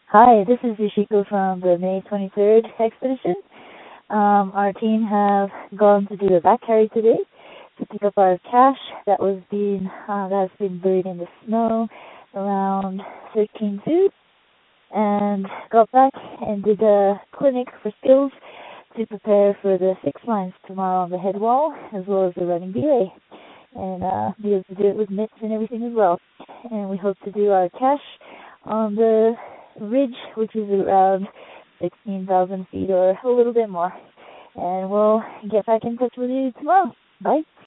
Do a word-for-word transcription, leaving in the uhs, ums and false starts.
Hi, this is Yoshiko from the May twenty-third expedition. Um, our team have gone to do a back carry today to pick up our cache that was being uh, that's been buried in the snow around thirteen two, and got back and did a clinic for skills to prepare for the six lines tomorrow on the head wall, as well as the running belay, and uh, be able to do it with mitts and everything as well. And we hope to do our cache on the ridge, which is around sixteen thousand feet or a little bit more. And we'll get back in touch with you tomorrow. Bye.